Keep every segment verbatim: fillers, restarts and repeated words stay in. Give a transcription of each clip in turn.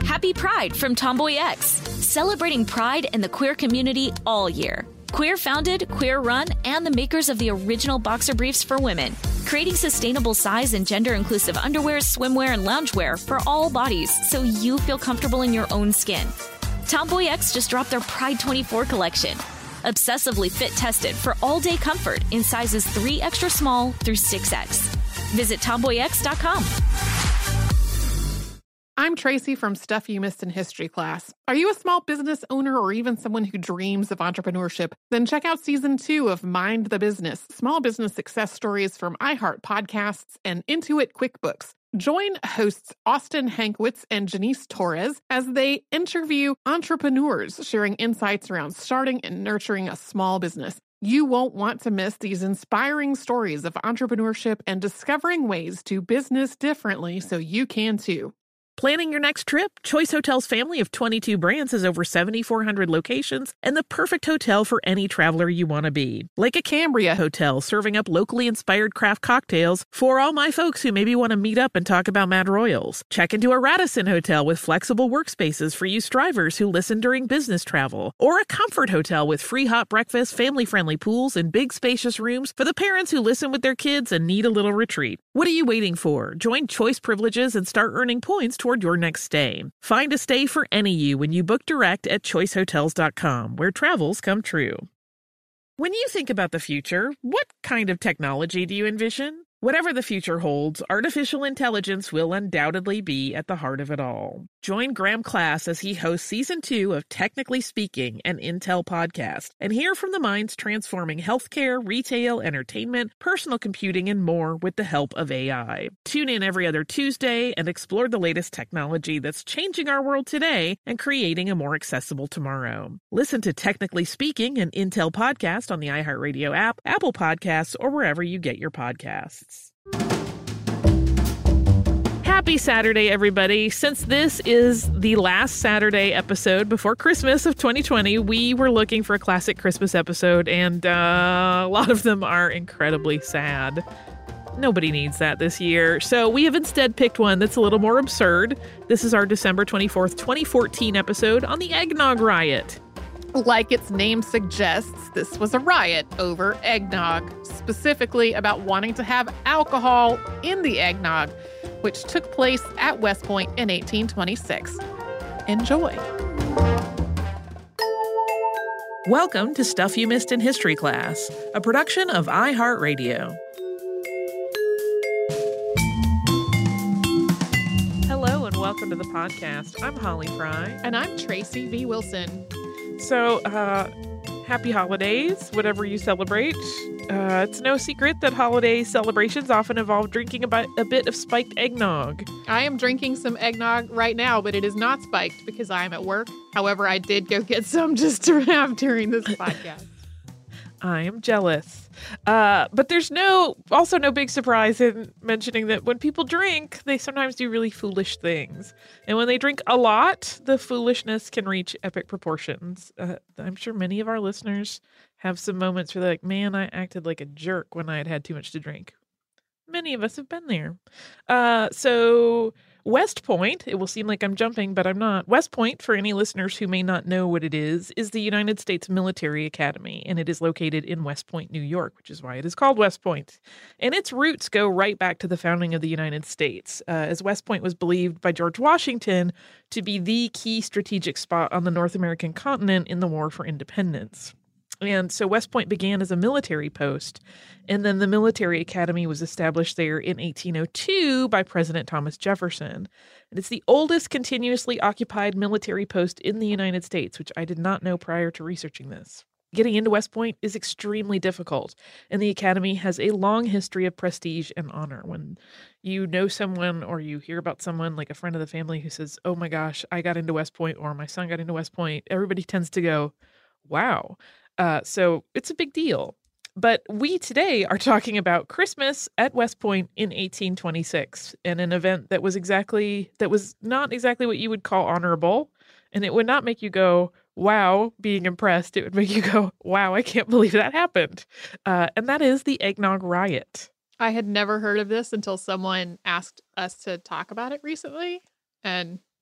Happy Pride from Tomboy X, celebrating pride and the queer community all year. Queer founded, queer run, and the makers of the original boxer briefs for women, creating sustainable size and gender inclusive underwear, swimwear, and loungewear for all bodies so you feel comfortable in your own skin. Tomboy X just dropped their Pride twenty-four collection. Obsessively fit tested for all day comfort in sizes three extra small through six X. Visit tomboy x dot com. I'm Tracy from Stuff You Missed in History class. Are you a small business owner or even someone who dreams of entrepreneurship? Then check out season two of Mind the Business, small business success stories from iHeart Podcasts and Intuit QuickBooks. Join hosts Austin Hankwitz and Janice Torres as they interview entrepreneurs sharing insights around starting and nurturing a small business. You won't want to miss these inspiring stories of entrepreneurship and discovering ways to business differently so you can too. Planning your next trip? Choice Hotels' family of twenty-two brands has over seven thousand four hundred locations and the perfect hotel for any traveler you want to be. Like a Cambria Hotel, serving up locally inspired craft cocktails for all my folks who maybe want to meet up and talk about Mad Royals. Check into a Radisson Hotel with flexible workspaces for you strivers who listen during business travel. Or a Comfort Hotel with free hot breakfast, family-friendly pools, and big spacious rooms for the parents who listen with their kids and need a little retreat. What are you waiting for? Join Choice Privileges and start earning points toward your next stay. Find a stay for any you when you book direct at choice hotels dot com, where travels come true. When you think about the future, what kind of technology do you envision? Whatever the future holds, artificial intelligence will undoubtedly be at the heart of it all. Join Graham Class as he hosts season two of Technically Speaking, an Intel podcast, and hear from the minds transforming healthcare, retail, entertainment, personal computing, and more with the help of A I. Tune in every other Tuesday and explore the latest technology that's changing our world today and creating a more accessible tomorrow. Listen to Technically Speaking, an Intel podcast on the iHeartRadio app, Apple Podcasts, or wherever you get your podcasts. Happy Saturday, everybody. Since this is the last Saturday episode before Christmas of twenty twenty, we were looking for a classic Christmas episode, and uh, a lot of them are incredibly sad. Nobody needs that this year, so we have instead picked one that's a little more absurd. This is our December twenty-fourth, twenty fourteen episode on the Eggnog Riot. Like its name suggests, this was a riot over eggnog, specifically about wanting to have alcohol in the eggnog, which took place at West Point in eighteen twenty-six. Enjoy. Welcome to Stuff You Missed in History Class, a production of iHeartRadio. Hello and welcome to the podcast. I'm Holly Fry. And I'm Tracy V. Wilson. So, uh, happy holidays, whatever you celebrate. Uh, it's no secret that holiday celebrations often involve drinking about a bit of spiked eggnog. I am drinking some eggnog right now, but it is not spiked because I am at work. However, I did go get some just to have during this podcast. I am jealous. Uh, but there's no, also no big surprise in mentioning that when people drink, they sometimes do really foolish things. And when they drink a lot, the foolishness can reach epic proportions. Uh, I'm sure many of our listeners have some moments where they're like, man, I acted like a jerk when I had had too much to drink. Many of us have been there. Uh, so West Point, it will seem like I'm jumping, but I'm not. West Point, for any listeners who may not know what it is, is the United States Military Academy, and it is located in West Point, New York, which is why it is called West Point. And its roots go right back to the founding of the United States, uh, as West Point was believed by George Washington to be the key strategic spot on the North American continent in the War for Independence. And so West Point began as a military post, and then the Military Academy was established there in eighteen oh two by President Thomas Jefferson. And it's the oldest continuously occupied military post in the United States, which I did not know prior to researching this. Getting into West Point is extremely difficult, and the Academy has a long history of prestige and honor. When you know someone or you hear about someone, like a friend of the family, who says, oh my gosh, I got into West Point, or my son got into West Point, everybody tends to go, wow. Uh, so it's a big deal. But we today are talking about Christmas at West Point in eighteen twenty-six, and an event that was exactly, that was not exactly what you would call honorable. And it would not make you go, wow, being impressed. It would make you go, wow, I can't believe that happened. Uh, and that is the Eggnog Riot. I had never heard of this until someone asked us to talk about it recently. And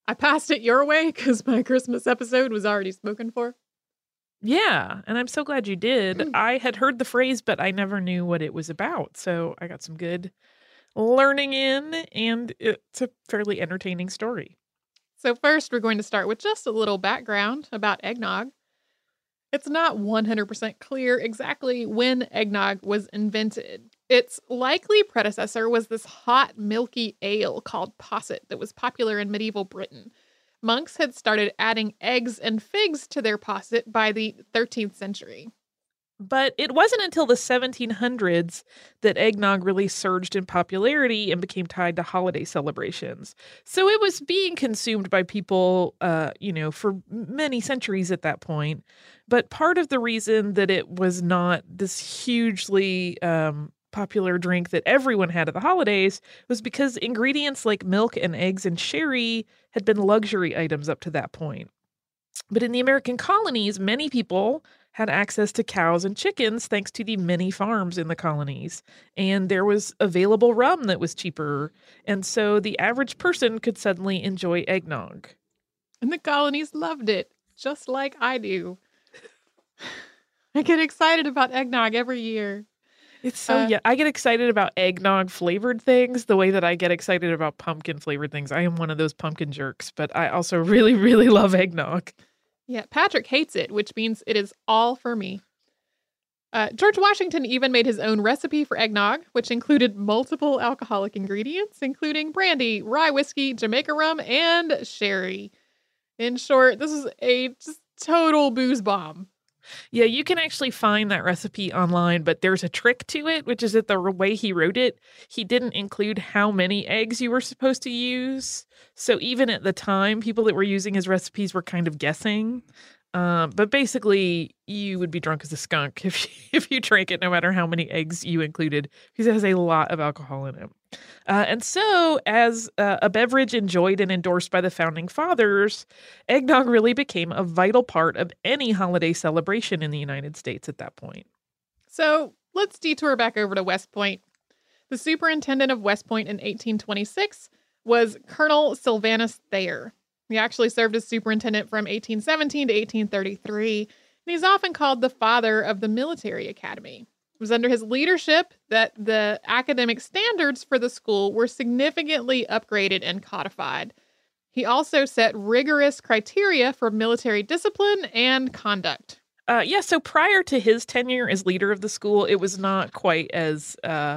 I passed it your way because my Christmas episode was already spoken for. Yeah, and I'm so glad you did. I had heard the phrase, but I never knew what it was about. So I got some good learning in, and it's a fairly entertaining story. So first, we're going to start with just a little background about eggnog. It's not one hundred percent clear exactly when eggnog was invented. Its likely predecessor was this hot, milky ale called posset that was popular in medieval Britain. Monks had started adding eggs and figs to their posset by the thirteenth century. But it wasn't until the seventeen hundreds that eggnog really surged in popularity and became tied to holiday celebrations. So it was being consumed by people, uh, you know, for many centuries at that point. But part of the reason that it was not this hugely um, popular drink that everyone had at the holidays was because ingredients like milk and eggs and sherry had been luxury items up to that point. But in the American colonies, many people had access to cows and chickens thanks to the many farms in the colonies. And there was available rum that was cheaper. And so the average person could suddenly enjoy eggnog. And the colonies loved it, just like I do. I get excited about eggnog every year. It's so, Uh, yeah, I get excited about eggnog flavored things the way that I get excited about pumpkin flavored things. I am one of those pumpkin jerks, but I also really, really love eggnog. Yeah, Patrick hates it, which means it is all for me. Uh, George Washington even made his own recipe for eggnog, which included multiple alcoholic ingredients, including brandy, rye whiskey, Jamaica rum, and sherry. In short, this is a just total booze bomb. Yeah, you can actually find that recipe online, but there's a trick to it, which is that the way he wrote it, he didn't include how many eggs you were supposed to use. So even at the time, people that were using his recipes were kind of guessing. Um, but basically, you would be drunk as a skunk if you, if you drank it, no matter how many eggs you included, because it has a lot of alcohol in it. Uh, and so, as uh, a beverage enjoyed and endorsed by the founding fathers, eggnog really became a vital part of any holiday celebration in the United States at that point. So let's detour back over to West Point. The superintendent of West Point in eighteen twenty-six was Colonel Sylvanus Thayer. He actually served as superintendent from eighteen seventeen to eighteen thirty-three, and he's often called the father of the military academy. It was under his leadership that the academic standards for the school were significantly upgraded and codified. He also set rigorous criteria for military discipline and conduct. Uh, yeah, so prior to his tenure as leader of the school, it was not quite as uh,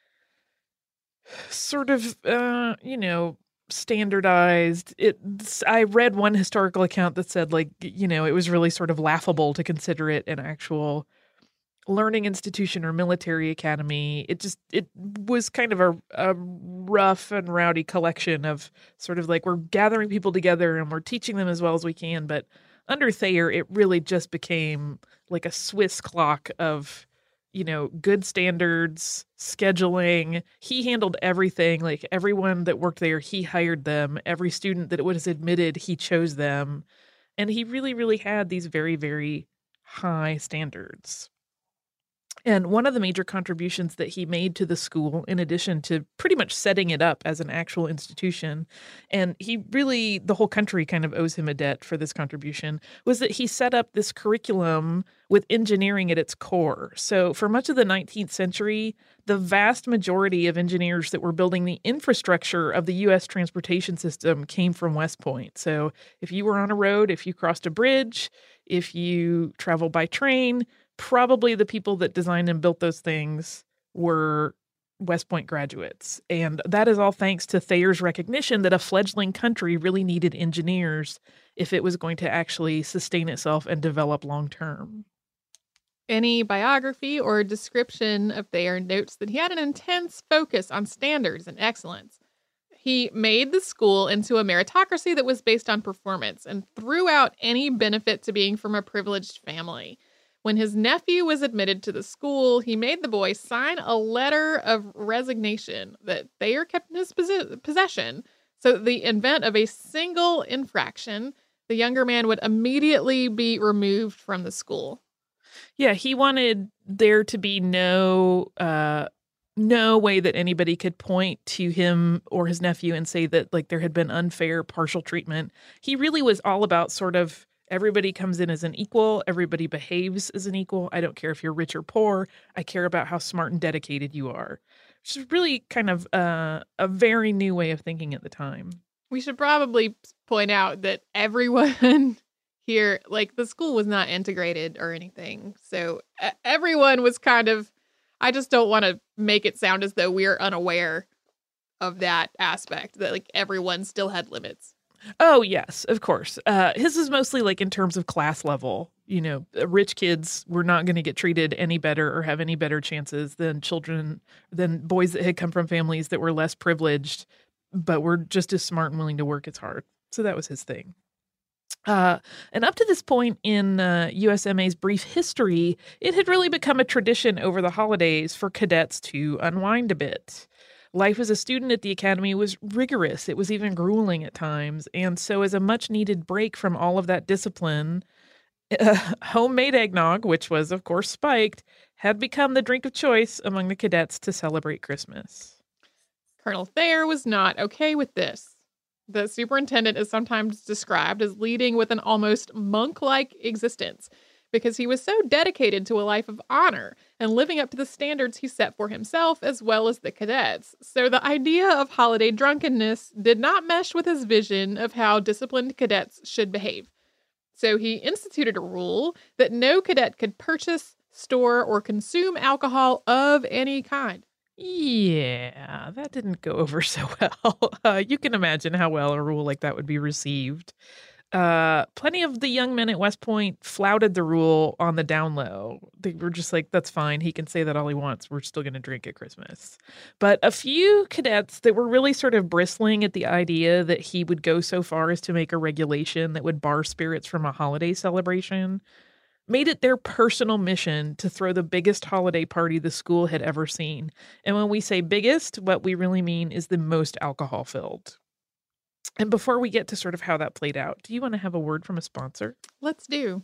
sort of, uh, you know, standardized. It. I read one historical account that said, like, you know, it was really sort of laughable to consider it an actual learning institution or military academy. It just, it was kind of a, a rough and rowdy collection of sort of like, we're gathering people together and we're teaching them as well as we can. But under Thayer, it really just became like a Swiss clock of, you know, good standards, scheduling. He handled everything. Like everyone that worked there, he hired them. Every student that was admitted, he chose them. And he really, really had these very, very high standards. And one of the major contributions that he made to the school, in addition to pretty much setting it up as an actual institution, and he really, the whole country kind of owes him a debt for this contribution, was that he set up this curriculum with engineering at its core. So for much of the nineteenth century, the vast majority of engineers that were building the infrastructure of the U S transportation system came from West Point. So if you were on a road, if you crossed a bridge, if you traveled by train, probably the people that designed and built those things were West Point graduates. And that is all thanks to Thayer's recognition that a fledgling country really needed engineers if it was going to actually sustain itself and develop long term. Any biography or description of Thayer notes that he had an intense focus on standards and excellence. He made the school into a meritocracy that was based on performance and threw out any benefit to being from a privileged family. When his nephew was admitted to the school, he made the boy sign a letter of resignation that Thayer kept in his posi- possession. So the event of a single infraction, the younger man would immediately be removed from the school. Yeah, he wanted there to be no uh, no way that anybody could point to him or his nephew and say that like there had been unfair partial treatment. He really was all about sort of everybody comes in as an equal. Everybody behaves as an equal. I don't care if you're rich or poor. I care about how smart and dedicated you are. Which is really kind of uh, a very new way of thinking at the time. We should probably point out that everyone here, like the school was not integrated or anything. So uh, everyone was kind of, I just don't want to make it sound as though we're unaware of that aspect, that like everyone still had limits. Oh, yes, of course. Uh, his is mostly like in terms of class level. You know, rich kids were not going to get treated any better or have any better chances than children, than boys that had come from families that were less privileged, but were just as smart and willing to work as hard. So that was his thing. Uh, and up to this point in uh, U S M A's brief history, it had really become a tradition over the holidays for cadets to unwind a bit. Life as a student at the academy was rigorous. It was even grueling at times. And so as a much-needed break from all of that discipline, uh, homemade eggnog, which was, of course, spiked, had become the drink of choice among the cadets to celebrate Christmas. Colonel Thayer was not okay with this. The superintendent is sometimes described as leading with an almost monk-like existence because he was so dedicated to a life of honor and living up to the standards he set for himself as well as the cadets. So the idea of holiday drunkenness did not mesh with his vision of how disciplined cadets should behave. So he instituted a rule that no cadet could purchase, store, or consume alcohol of any kind. Yeah, that didn't go over so well. Uh, you can imagine how well a rule like that would be received. Uh, plenty of the young men at West Point flouted the rule on the down low. They were just like, that's fine. He can say that all he wants. We're still going to drink at Christmas. But a few cadets that were really sort of bristling at the idea that he would go so far as to make a regulation that would bar spirits from a holiday celebration made it their personal mission to throw the biggest holiday party the school had ever seen. And when we say biggest, what we really mean is the most alcohol-filled. And before we get to sort of how that played out, do you want to have a word from a sponsor? Let's do.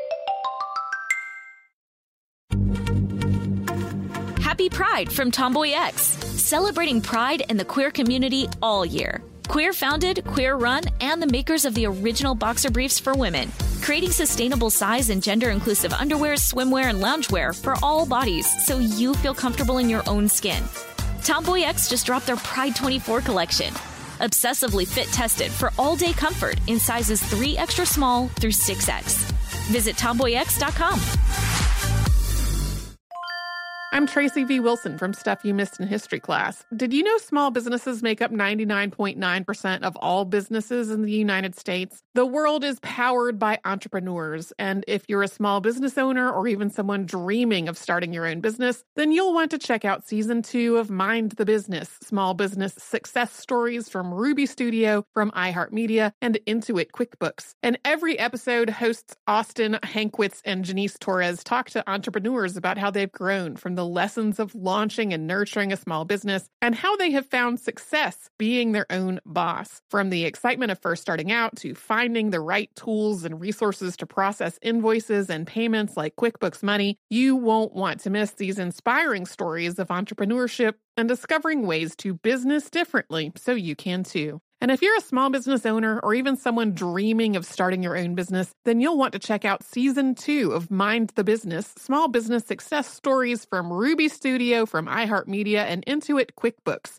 Happy Pride from Tomboy X, celebrating pride in the queer community all year. Queer founded, queer run, and the makers of the original boxer briefs for women, creating sustainable size and gender inclusive underwear, swimwear, and loungewear for all bodies so you feel comfortable in your own skin. Tomboy X just dropped their Pride twenty-four collection. Obsessively fit tested for all day comfort in sizes three extra small through six X. Visit tomboy x dot com. I'm Tracy V. Wilson from Stuff You Missed in History Class. Did you know small businesses make up ninety-nine point nine percent of all businesses in the United States? The world is powered by entrepreneurs, and if you're a small business owner or even someone dreaming of starting your own business, then you'll want to check out Season two of Mind the Business, Small Business Success Stories from Ruby Studio, from iHeartMedia, and Intuit QuickBooks. And every episode, hosts Austin Hankwitz and Janice Torres talk to entrepreneurs about how they've grown from the lessons of launching and nurturing a small business and how they have found success being their own boss. From the excitement of first starting out to finding the right tools and resources to process invoices and payments like QuickBooks Money, you won't want to miss these inspiring stories of entrepreneurship and discovering ways to business differently so you can too. And if you're a small business owner or even someone dreaming of starting your own business, then you'll want to check out Season two of Mind the Business, Small Business Success Stories from Ruby Studio, from iHeartMedia, and Intuit QuickBooks.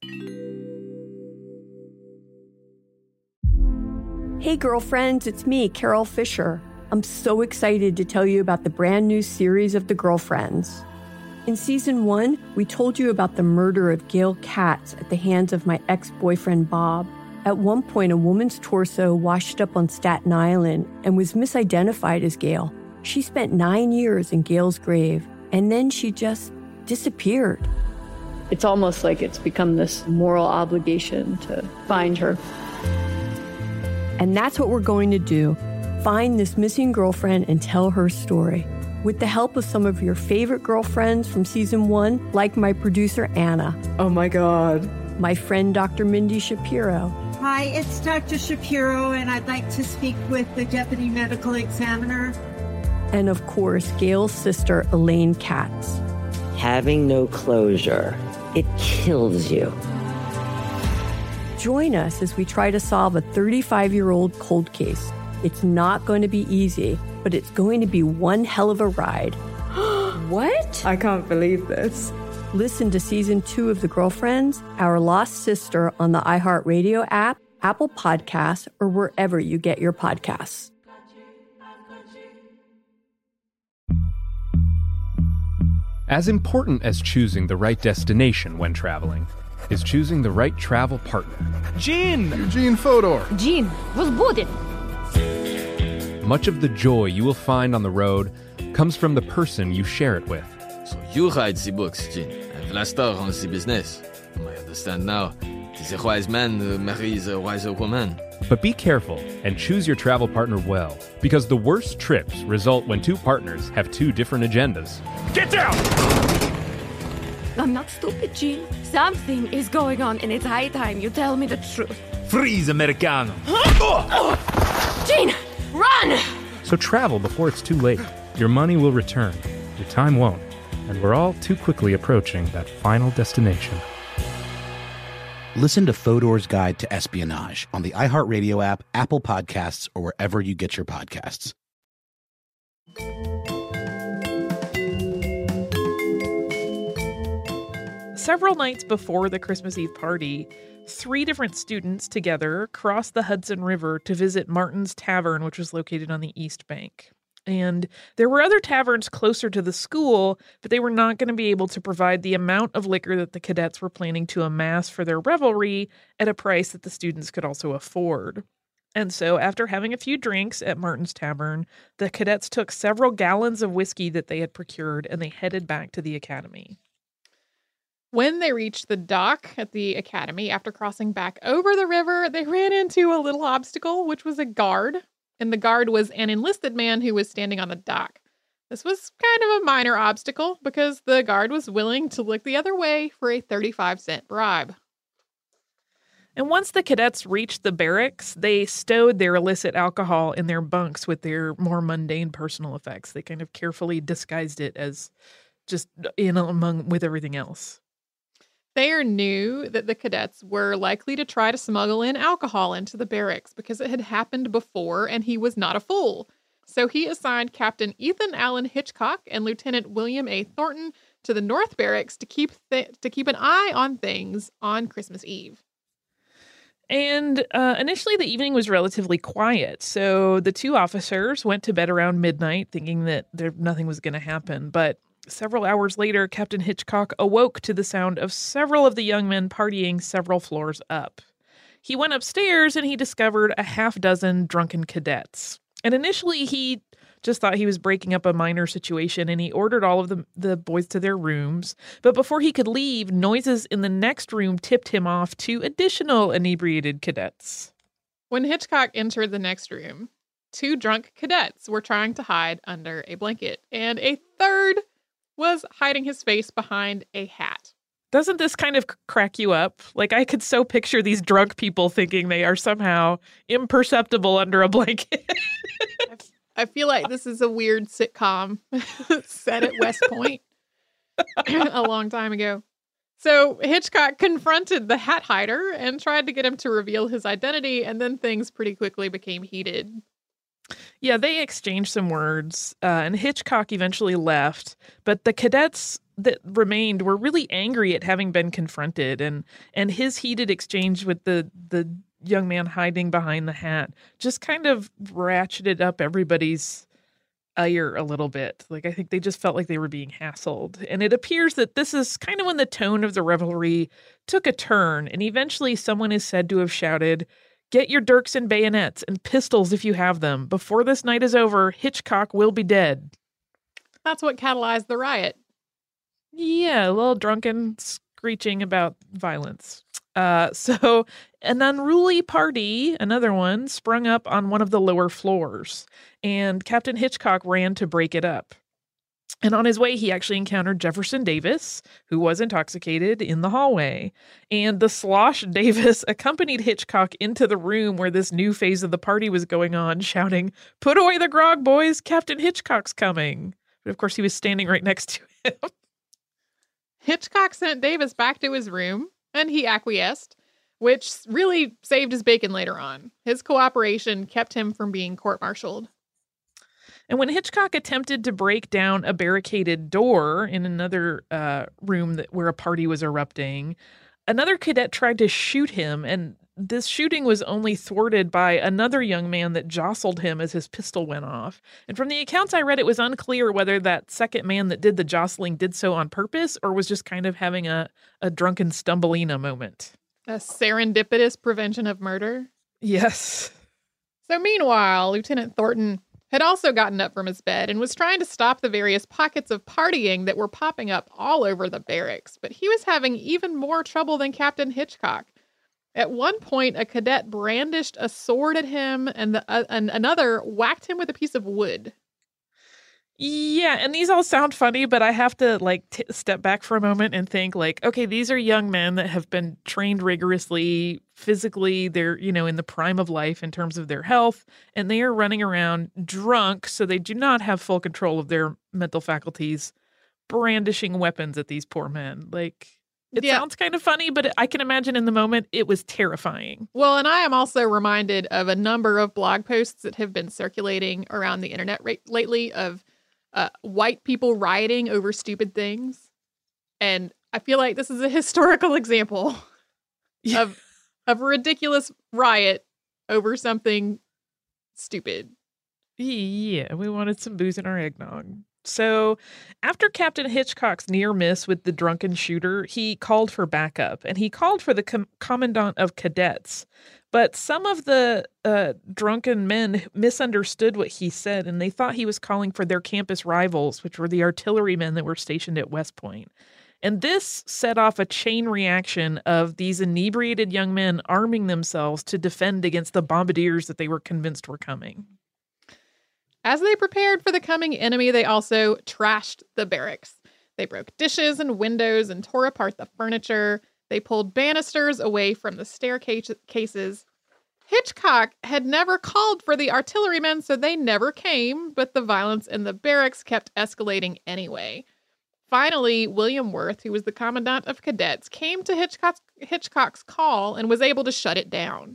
Hey girlfriends, it's me, Carol Fisher. I'm so excited to tell you about the brand new series of The Girlfriends. In Season one, we told you about the murder of Gail Katz at the hands of my ex-boyfriend Bob. At one point, a woman's torso washed up on Staten Island and was misidentified as Gail. She spent nine years in Gail's grave, and then she just disappeared. It's almost like it's become this moral obligation to find her. And that's what we're going to do. Find this missing girlfriend and tell her story. With the help of some of your favorite girlfriends from Season one, like my producer, Anna. Oh my God. My friend, Doctor Mindy Shapiro. Hi, it's Doctor Shapiro, and I'd like to speak with the Deputy Medical Examiner. And of course, Gail's sister, Elaine Katz. Having no closure it kills you. Join us as we try to solve a thirty-five-year-old cold case. It's not going to be easy, but it's going to be one hell of a ride. What? I can't believe this. Listen to season two of The Girlfriends, Our Lost Sister on the iHeartRadio app, Apple Podcasts, or wherever you get your podcasts. As important as choosing the right destination when traveling is choosing the right travel partner. Gene! Eugene Fodor. Gene, возбудит. Much of the joy you will find on the road comes from the person you share it with. So you write the books, Gene, and Vlastar runs the business. I understand now. It is a wise man who marries a wiser woman. But be careful and choose your travel partner well, because the worst trips result when two partners have two different agendas. Get down! I'm not stupid, Gene. Something is going on, and it's high time you tell me the truth. Freeze, Americano! Gene, run! So travel before it's too late. Your money will return, your time won't, and we're all too quickly approaching that final destination. Listen to Fodor's Guide to Espionage on the iHeartRadio app, Apple Podcasts, or wherever you get your podcasts. Several nights before the Christmas Eve party, three different students together crossed the Hudson River to visit Martin's Tavern, which was located on the East Bank. And there were other taverns closer to the school, but they were not going to be able to provide the amount of liquor that the cadets were planning to amass for their revelry at a price that the students could also afford. And so after having a few drinks at Martin's Tavern, the cadets took several gallons of whiskey that they had procured and they headed back to the academy. When they reached the dock at the academy, after crossing back over the river, they ran into a little obstacle, which was a guard. And the guard was an enlisted man who was standing on the dock. This was kind of a minor obstacle because the guard was willing to look the other way for a thirty-five cent bribe. And once the cadets reached the barracks, they stowed their illicit alcohol in their bunks with their more mundane personal effects. They kind of carefully disguised it as just in among with everything else. Thayer knew that the cadets were likely to try to smuggle in alcohol into the barracks because it had happened before and he was not a fool. So he assigned Captain Ethan Allen Hitchcock and Lieutenant William A. Thornton to the North Barracks to keep th- to keep an eye on things on Christmas Eve. And uh, initially the evening was relatively quiet, so the two officers went to bed around midnight thinking that there, nothing was going to happen, but several hours later, Captain Hitchcock awoke to the sound of several of the young men partying several floors up. He went upstairs and he discovered a half dozen drunken cadets. And initially he just thought he was breaking up a minor situation and he ordered all of the, the boys to their rooms. But before he could leave, noises in the next room tipped him off to additional inebriated cadets. When Hitchcock entered the next room, two drunk cadets were trying to hide under a blanket, and a third was hiding his face behind a hat. Doesn't this kind of crack you up? Like, I could so picture these drunk people thinking they are somehow imperceptible under a blanket. I feel like this is a weird sitcom set at West Point a long time ago. So Hitchcock confronted the hat hider and tried to get him to reveal his identity, and then things pretty quickly became heated. Yeah, they exchanged some words, uh, and Hitchcock eventually left, but the cadets that remained were really angry at having been confronted, and and his heated exchange with the, the young man hiding behind the hat just kind of ratcheted up everybody's ire a little bit. Like, I think they just felt like they were being hassled, and it appears that this is kind of when the tone of the revelry took a turn, and eventually someone is said to have shouted, "Get your dirks and bayonets and pistols if you have them. Before this night is over, Hitchcock will be dead." That's what catalyzed the riot. Yeah, a little drunken screeching about violence. Uh, so an unruly party, another one, sprung up on one of the lower floors, and Captain Hitchcock ran to break it up. And on his way, he actually encountered Jefferson Davis, who was intoxicated, in the hallway. And the slosh Davis accompanied Hitchcock into the room where this new phase of the party was going on, shouting, "Put away the grog, boys! Captain Hitchcock's coming!" But of course, he was standing right next to him. Hitchcock sent Davis back to his room, and he acquiesced, which really saved his bacon later on. His cooperation kept him from being court-martialed. And when Hitchcock attempted to break down a barricaded door in another uh, room that, where a party was erupting, another cadet tried to shoot him, and this shooting was only thwarted by another young man that jostled him as his pistol went off. And from the accounts I read, it was unclear whether that second man that did the jostling did so on purpose or was just kind of having a, a drunken stumbleina moment. A serendipitous prevention of murder? Yes. So meanwhile, Lieutenant Thornton had also gotten up from his bed and was trying to stop the various pockets of partying that were popping up all over the barracks, but he was having even more trouble than Captain Hitchcock. At one point, a cadet brandished a sword at him, and, the, uh, and another whacked him with a piece of wood. Yeah, and these all sound funny, but I have to like t- step back for a moment and think like, okay, these are young men that have been trained rigorously, physically, they're, you know, in the prime of life in terms of their health, and they are running around drunk, so they do not have full control of their mental faculties, brandishing weapons at these poor men. Like, it yeah. sounds kind of funny, but I can imagine in the moment it was terrifying. Well, and I am also reminded of a number of blog posts that have been circulating around the internet right, lately of Uh, white people rioting over stupid things. And I feel like this is a historical example yeah. of, of a ridiculous riot over something stupid. Yeah, we wanted some booze in our eggnog. So after Captain Hitchcock's near miss with the drunken shooter, he called for backup, and he called for the com- commandant of cadets. But some of the uh, drunken men misunderstood what he said, and they thought he was calling for their campus rivals, which were the artillerymen that were stationed at West Point. And this set off a chain reaction of these inebriated young men arming themselves to defend against the bombardiers that they were convinced were coming. As they prepared for the coming enemy, they also trashed the barracks. They broke dishes and windows and tore apart the furniture. They pulled banisters away from the staircases. Hitchcock had never called for the artillerymen, so they never came, but the violence in the barracks kept escalating anyway. Finally, William Worth, who was the commandant of cadets, came to Hitchcock's, Hitchcock's call and was able to shut it down.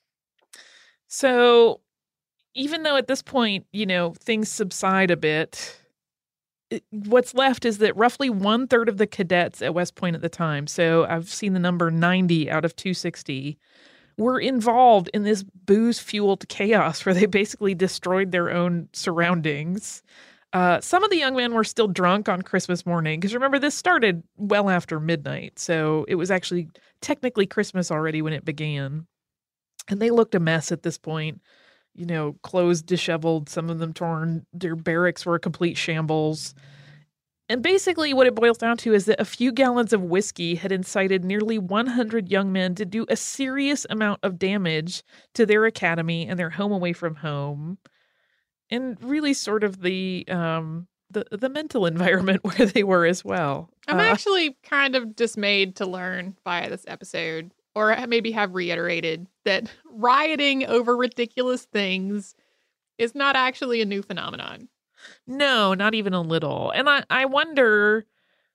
So, even though at this point, you know, things subside a bit, what's left is that roughly one third of the cadets at West Point at the time, so I've seen the number ninety out of two hundred sixty, were involved in this booze-fueled chaos where they basically destroyed their own surroundings. Uh, some of the young men were still drunk on Christmas morning, because remember, this started well after midnight, so it was actually technically Christmas already when it began. And they looked a mess at this point. You know, clothes disheveled, some of them torn, their barracks were a complete shambles. And basically what it boils down to is that a few gallons of whiskey had incited nearly one hundred young men to do a serious amount of damage to their academy and their home away from home. And really sort of the um, the, the mental environment where they were as well. I'm uh, actually kind of dismayed to learn via this episode, or maybe have reiterated, that rioting over ridiculous things is not actually a new phenomenon. No, not even a little. And I, I wonder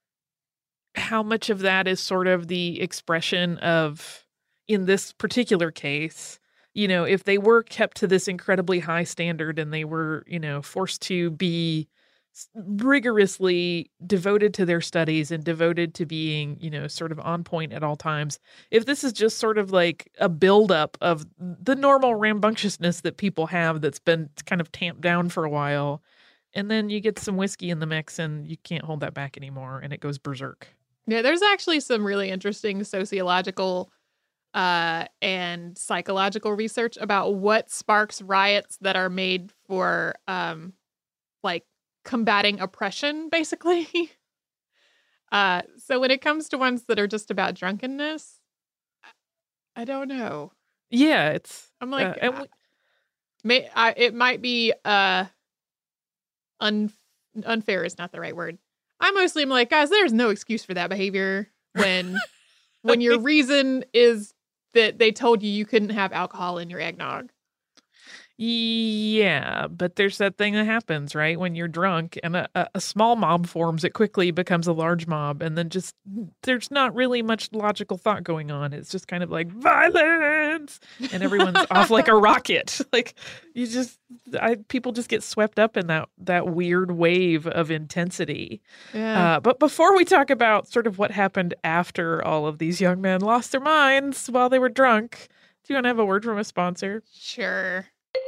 how much of that is sort of the expression of, in this particular case, you know, if they were kept to this incredibly high standard and they were, you know, forced to be rigorously devoted to their studies and devoted to being, you know, sort of on point at all times. If this is just sort of like a buildup of the normal rambunctiousness that people have that's been kind of tamped down for a while, and then you get some whiskey in the mix and you can't hold that back anymore and it goes berserk. Yeah, there's actually some really interesting sociological uh, and psychological research about what sparks riots that are made for um, like combating oppression, basically. uh, so when it comes to ones that are just about drunkenness, I don't know. Yeah, it's. I'm like, uh, and we, uh, may, I, it might be uh, un, unfair is not the right word. I mostly am like, guys, there's no excuse for that behavior when when your reason is that they told you you couldn't have alcohol in your eggnog. Yeah, but there's that thing that happens, right? When you're drunk and a, a, a small mob forms, it quickly becomes a large mob. And then just there's not really much logical thought going on. It's just kind of like violence and everyone's off like a rocket. Like you just I, people just get swept up in that that weird wave of intensity. Yeah. Uh, but before we talk about sort of what happened after all of these young men lost their minds while they were drunk, do you want to have a word from a sponsor? Sure.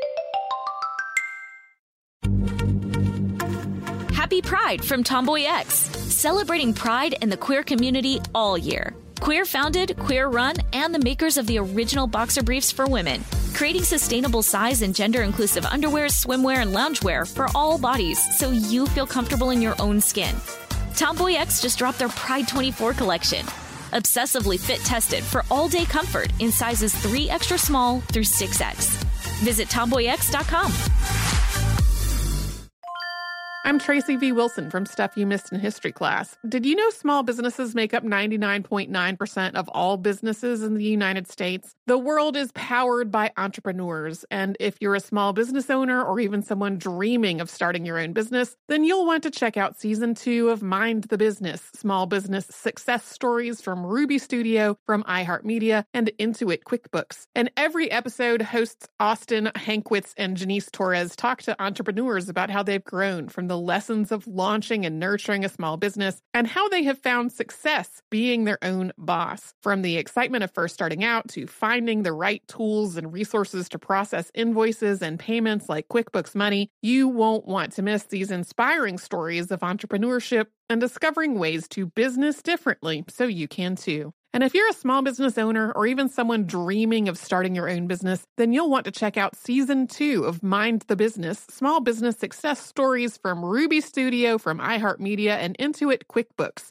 Happy Pride from Tomboy X, celebrating pride in the queer community all year. Queer founded, queer run, and the makers of the original boxer briefs for women, creating sustainable size and gender inclusive underwear, swimwear, and loungewear for all bodies so you feel comfortable in your own skin. Tomboy X just dropped their Pride twenty-four collection, obsessively fit tested for all day comfort in sizes three extra small through six X. Visit tomboy x dot com. I'm Tracy V. Wilson from Stuff You Missed in History Class. Did you know small businesses make up ninety-nine point nine percent of all businesses in the United States? The world is powered by entrepreneurs, and if you're a small business owner or even someone dreaming of starting your own business, then you'll want to check out season two of Mind the Business, small business success stories from Ruby Studio, from iHeartMedia, and Intuit QuickBooks. And every episode, hosts Austin Hankwitz and Janice Torres talk to entrepreneurs about how they've grown from the lessons of launching and nurturing a small business and how they have found success being their own boss. From the excitement of first starting out to finding the right tools and resources to process invoices and payments like QuickBooks Money, you won't want to miss these inspiring stories of entrepreneurship and discovering ways to business differently so you can too. And if you're a small business owner or even someone dreaming of starting your own business, then you'll want to check out season two of Mind the Business, small business success stories from Ruby Studio, from iHeartMedia, and Intuit QuickBooks.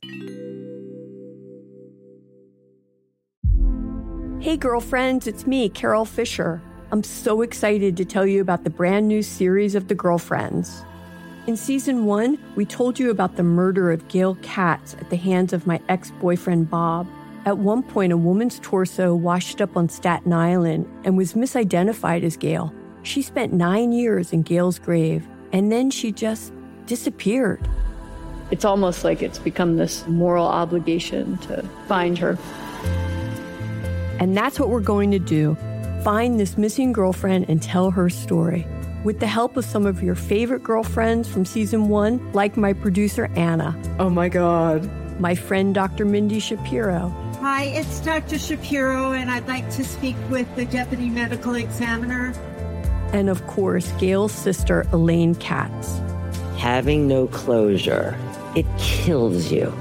Hey girlfriends, it's me, Carol Fisher. I'm so excited to tell you about the brand new series of The Girlfriends. In season one, we told you about the murder of Gail Katz at the hands of my ex-boyfriend Bob. At one point, a woman's torso washed up on Staten Island and was misidentified as Gail. She spent nine years in Gail's grave, and then she just disappeared. It's almost like it's become this moral obligation to find her. And that's what we're going to do. Find this missing girlfriend and tell her story. With the help of some of your favorite girlfriends from season one, like my producer, Anna. Oh my God. My friend, Doctor Mindy Shapiro. Hi, it's Doctor Shapiro, and I'd like to speak with the Deputy Medical Examiner. And of course, Gail's sister, Elaine Katz. Having no closure, it kills you.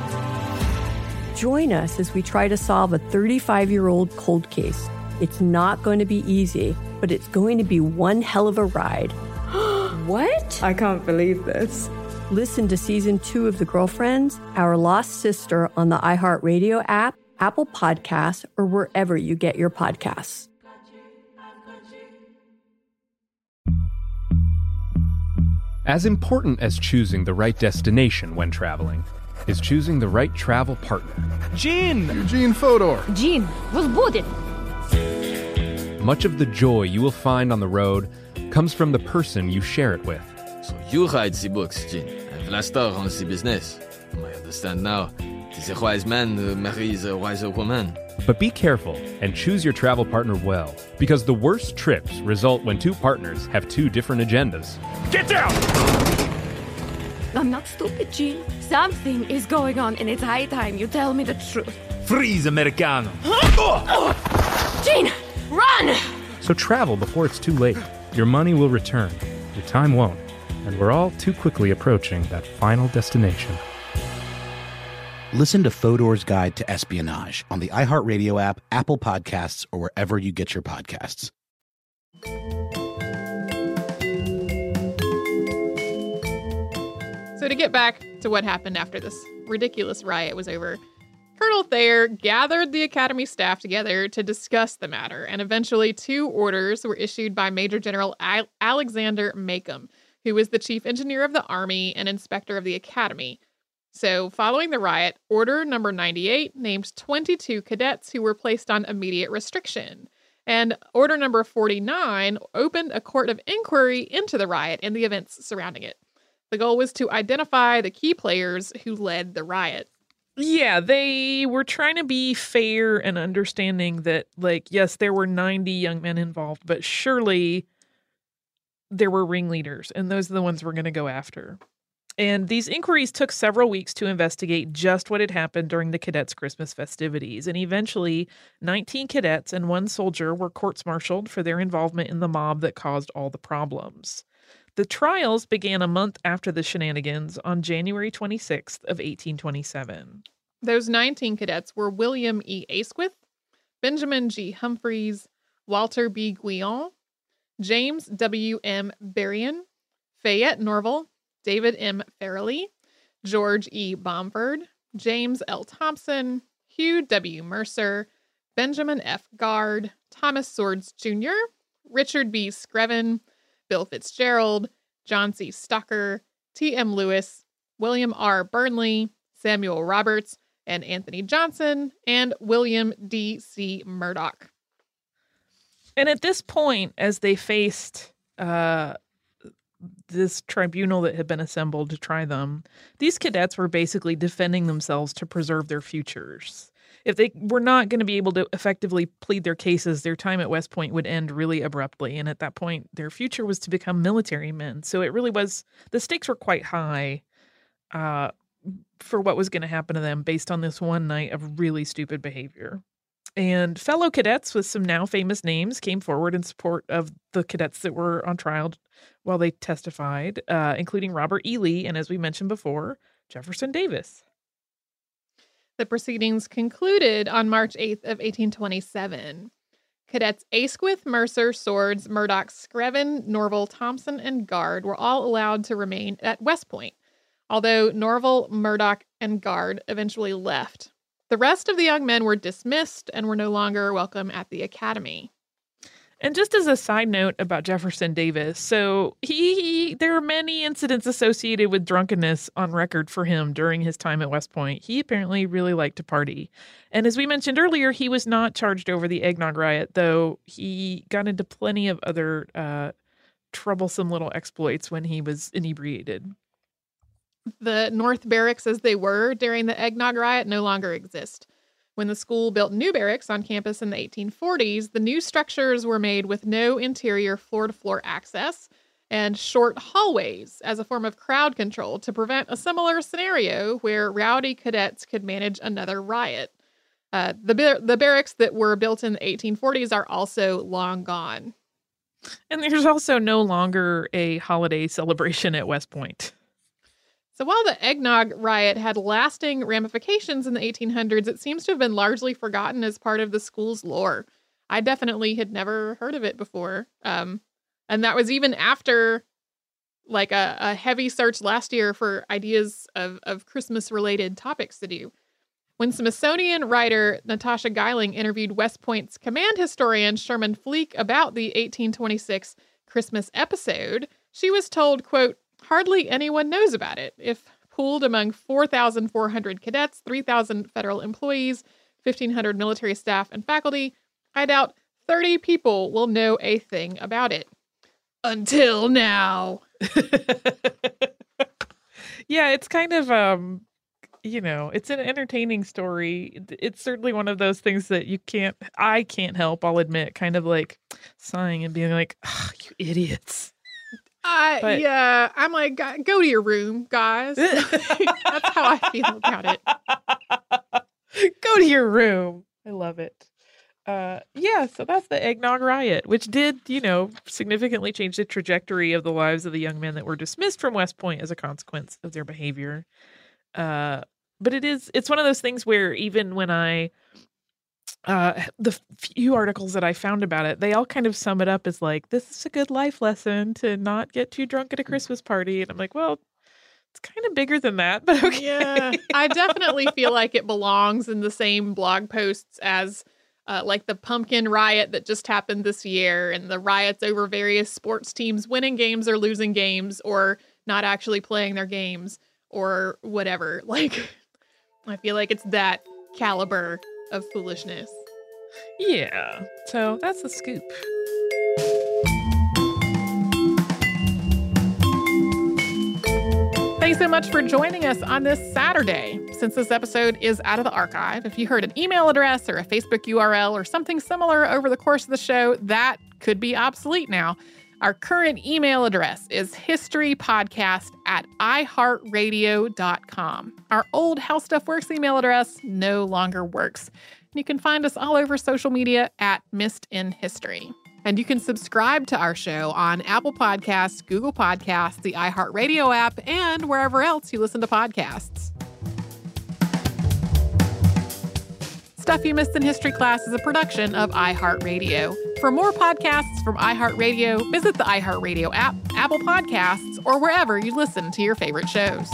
Join us as we try to solve a thirty-five-year-old cold case. It's not going to be easy, but it's going to be one hell of a ride. What? I can't believe this. Listen to season two of The Girlfriends, Our Lost Sister on the iHeartRadio app, Apple Podcasts, or wherever you get your podcasts. As important as choosing the right destination when traveling is choosing the right travel partner. Gene! Eugene Fodor. Gene, возбудит. Much of the joy you will find on the road comes from the person you share it with. So you write the books, Gene, and Vlastar runs the business. I understand now. The wise man marries a wiser woman. But be careful and choose your travel partner well, because the worst trips result when two partners have two different agendas. Get down! I'm not stupid, Gene. Something is going on, and it's high time you tell me the truth. Freeze, Americano! Gene, run! So travel before it's too late. Your money will return, your time won't, and we're all too quickly approaching that final destination. Listen to Fodor's Guide to Espionage on the iHeartRadio app, Apple Podcasts, or wherever you get your podcasts. So to get back to what happened after this ridiculous riot was over, Colonel Thayer gathered the Academy staff together to discuss the matter, and eventually two orders were issued by Major General Al- Alexander Macomb, who was the chief engineer of the Army and inspector of the Academy. So, following the riot, Order number ninety-eight named twenty-two cadets who were placed on immediate restriction. And Order Number forty-nine opened a court of inquiry into the riot and the events surrounding it. The goal was to identify the key players who led the riot. Yeah, they were trying to be fair and understanding that, like, yes, there were ninety young men involved, but surely there were ringleaders, and those are the ones we're going to go after. And these inquiries took several weeks to investigate just what had happened during the cadets' Christmas festivities. And eventually, nineteen cadets and one soldier were courts-martialed for their involvement in the mob that caused all the problems. The trials began a month after the shenanigans on January twenty-sixth of eighteen twenty-seven. Those nineteen cadets were William E. Asquith, Benjamin G. Humphreys, Walter B. Guion, James W. M. Berrien, Fayette Norval, David M. Farrelly, George E. Bomford, James L. Thompson, Hugh W. Mercer, Benjamin F. Guard, Thomas Swords Junior, Richard B. Screven, Bill Fitzgerald, John C. Stocker, T. M. Lewis, William R. Burnley, Samuel Roberts, and Anthony Johnson, and William D. C. Murdoch. And at this point, as they faced uh, this tribunal that had been assembled to try them, these cadets were basically defending themselves to preserve their futures. If they were not going to be able to effectively plead their cases, their time at West Point would end really abruptly. And at that point, their future was to become military men. So it really was, the stakes were quite high uh, for what was going to happen to them based on this one night of really stupid behavior. And fellow cadets with some now famous names came forward in support of the cadets that were on trial while they testified, uh, including Robert E. Lee and, as we mentioned before, Jefferson Davis. The proceedings concluded on March eighth of eighteen twenty-seven. Cadets Asquith, Mercer, Swords, Murdoch, Screven, Norval, Thompson, and Guard were all allowed to remain at West Point, although Norval, Murdoch, and Guard eventually left. The rest of the young men were dismissed and were no longer welcome at the academy. And just as a side note about Jefferson Davis, so he, he there are many incidents associated with drunkenness on record for him during his time at West Point. He apparently really liked to party. And as we mentioned earlier, he was not charged over the eggnog riot, though he got into plenty of other uh, troublesome little exploits when he was inebriated. The North Barracks as they were during the eggnog riot no longer exist. When the school built new barracks on campus in the eighteen forties, the new structures were made with no interior floor-to-floor access and short hallways as a form of crowd control to prevent a similar scenario where rowdy cadets could manage another riot. Uh, the, bar- the barracks that were built in the eighteen forties are also long gone. And there's also no longer a holiday celebration at West Point. So while the eggnog riot had lasting ramifications in the eighteen hundreds, it seems to have been largely forgotten as part of the school's lore. I definitely had never heard of it before. Um, and that was even after like a, a heavy search last year for ideas of, of Christmas-related topics to do. When Smithsonian writer Natasha Geiling interviewed West Point's command historian Sherman Fleek about the eighteen twenty-six Christmas episode, she was told, quote, "Hardly anyone knows about it. If pooled among four thousand four hundred cadets, three thousand federal employees, fifteen hundred military staff and faculty, I doubt thirty people will know a thing about it. Until now." Yeah, it's kind of, um, you know, it's an entertaining story. It's certainly one of those things that you can't, I can't help, I'll admit, kind of like sighing and being like, oh, you idiots. Uh, But- yeah, I'm like, go go to your room, guys. That's how I feel about it. Go to your room. I love it. Uh, yeah, so that's the eggnog riot, which did, you know, significantly change the trajectory of the lives of the young men that were dismissed from West Point as a consequence of their behavior. Uh, but it is, it's one of those things where even when I, uh, the few articles that I found about it, they all kind of sum it up as like, this is a good life lesson to not get too drunk at a Christmas party. And I'm like, well, it's kind of bigger than that, but okay. Yeah, I definitely feel like it belongs in the same blog posts as uh, like the pumpkin riot that just happened this year and the riots over various sports teams winning games or losing games or not actually playing their games or whatever. Like, I feel like it's that caliber of foolishness. Yeah, so that's the scoop. Thanks so much for joining us on this Saturday. Since this episode is out of the archive, if you heard an email address or a Facebook U R L or something similar over the course of the show, that could be obsolete now. Our current email address is historypodcast at iheartradio dot com. Our old How Stuff Works email address no longer works. You can find us all over social media at Missed in History. And you can subscribe to our show on Apple Podcasts, Google Podcasts, the iHeartRadio app, and wherever else you listen to podcasts. Stuff You Missed in History Class is a production of iHeartRadio. For more podcasts from iHeartRadio, visit the iHeartRadio app, Apple Podcasts, or wherever you listen to your favorite shows.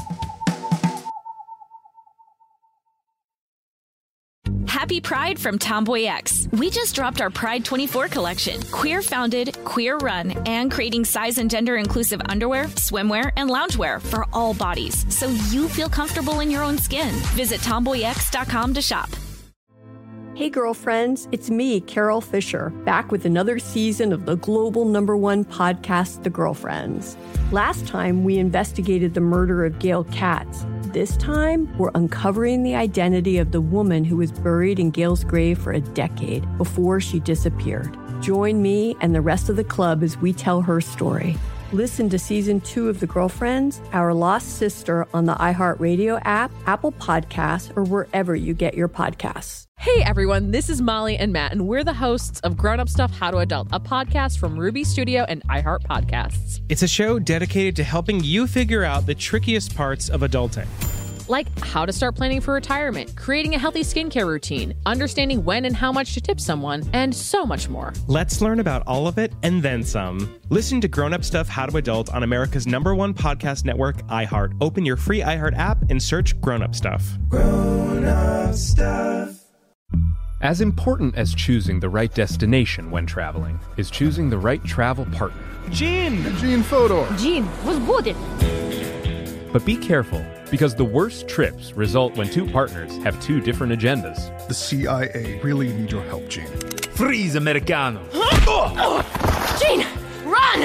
Happy Pride from Tomboy X. We just dropped our Pride twenty-four collection. Queer founded, queer run, and creating size and gender inclusive underwear, swimwear, and loungewear for all bodies, so you feel comfortable in your own skin. Visit tomboy x dot com to shop. Hey girlfriends, it's me, Carol Fisher, back with another season of the global number one podcast, The Girlfriends. Last time, we investigated the murder of Gail Katz. This time, we're uncovering the identity of the woman who was buried in Gail's grave for a decade before she disappeared. Join me and the rest of the club as we tell her story. Listen to season two of The Girlfriends, Our Lost Sister on the iHeartRadio app, Apple Podcasts, or wherever you get your podcasts. Hey everyone, this is Molly and Matt, and we're the hosts of Grown Up Stuff How to Adult, a podcast from Ruby Studio and iHeart Podcasts. It's a show dedicated to helping you figure out the trickiest parts of adulting. Like how to start planning for retirement, creating a healthy skincare routine, understanding when and how much to tip someone, and so much more. Let's learn about all of it and then some. Listen to Grown Up Stuff How to Adult on America's number one podcast network, iHeart. Open your free iHeart app and search Grown Up Stuff. Grown Up Stuff. As important as choosing the right destination when traveling is choosing the right travel partner. Gene! Gene Fodor! Gene, was good. But be careful, because the worst trips result when two partners have two different agendas. The C I A really need your help, Gene. Freeze, Americano! Gene, run!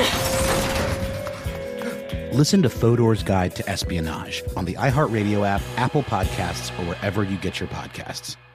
Listen to Fodor's Guide to Espionage on the iHeartRadio app, Apple Podcasts, or wherever you get your podcasts.